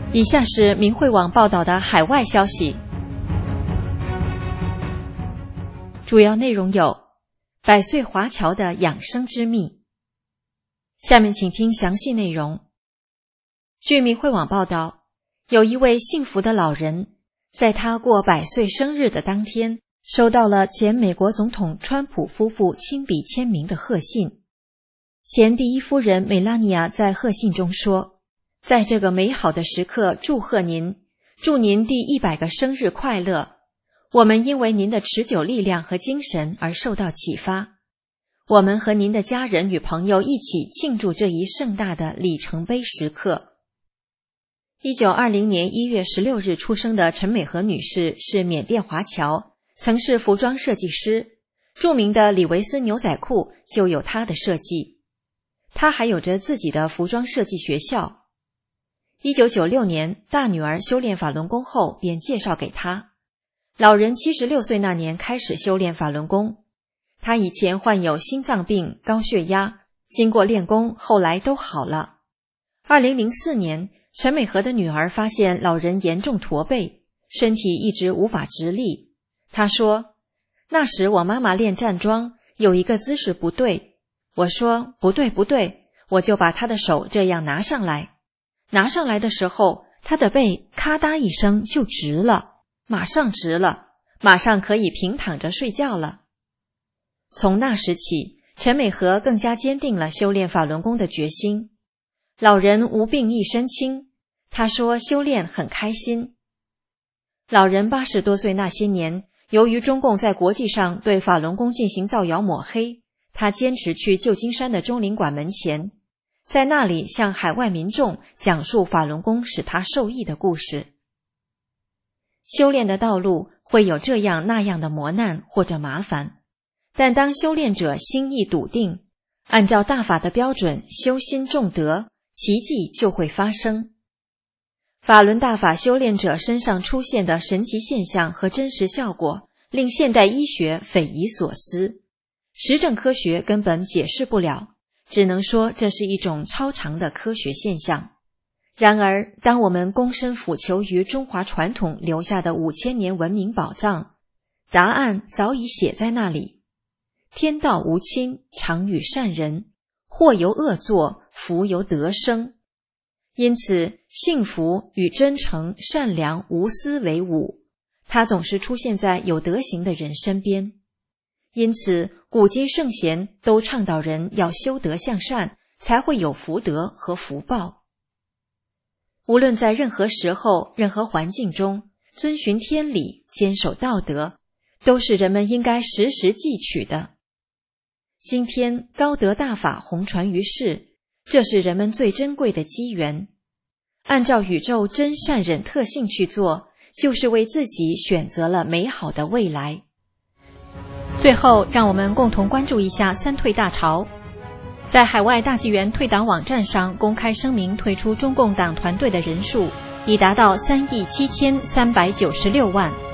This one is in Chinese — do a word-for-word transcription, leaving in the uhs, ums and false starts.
以下是明慧网报道的海外消息，主要内容有百岁华侨的养生之秘。下面请听详细内容。据明慧网报道，有一位幸福的老人，在他过百岁生日的当天，收到了前美国总统川普夫妇亲笔签名的贺信。前第一夫人梅拉尼亚在贺信中说，在这个美好的时刻祝贺您，祝您第一百个生日快乐。我们因为您的持久力量和精神而受到启发。我们和您的家人与朋友一起庆祝这一盛大的里程碑时刻。一九二零年一月十六日出生的陈美和女士是缅甸华侨，曾是服装设计师，著名的李维斯牛仔裤就有她的设计。她还有着自己的服装设计学校。一九九六年，大女儿修炼法轮功后便介绍给她。老人七十六岁那年开始修炼法轮功。他以前患有心脏病、高血压，经过练功后来都好了。二零零四年，陈美和的女儿发现老人严重驼背，身体一直无法直立。她说，那时我妈妈练站桩，有一个姿势不对，我说不对不对，我就把她的手这样拿上来。拿上来的时候，她的背咔嗒一声就直了，马上直了，马上可以平躺着睡觉了。从那时起，陈美和更加坚定了修炼法轮功的决心。老人无病一身轻，他说修炼很开心。老人八十多岁那些年，由于中共在国际上对法轮功进行造谣抹黑，他坚持去旧金山的钟灵馆门前，在那里向海外民众讲述法轮功使他受益的故事。修炼的道路会有这样那样的磨难或者麻烦，但当修炼者心意笃定，按照大法的标准修心重德，奇迹就会发生。法轮大法修炼者身上出现的神奇现象和真实效果，令现代医学匪夷所思，实证科学根本解释不了，只能说这是一种超常的科学现象。然而，当我们躬身俯求于中华传统留下的五千年文明宝藏，答案早已写在那里。天道无亲，常与善人，祸由恶作，福由德生。因此，幸福与真诚、善良、无私为伍，它总是出现在有德行的人身边。因此，古今圣贤都倡导人要修德向善，才会有福德和福报。无论在任何时候、任何环境中，遵循天理、坚守道德，都是人们应该时时记取的。今天高德大法红传于世，这是人们最珍贵的机缘。按照宇宙真善忍特性去做，就是为自己选择了美好的未来。最后，让我们共同关注一下三退大潮。在海外大纪元退党网站上公开声明退出中共党团队的人数已达到三亿七千三百九十六万。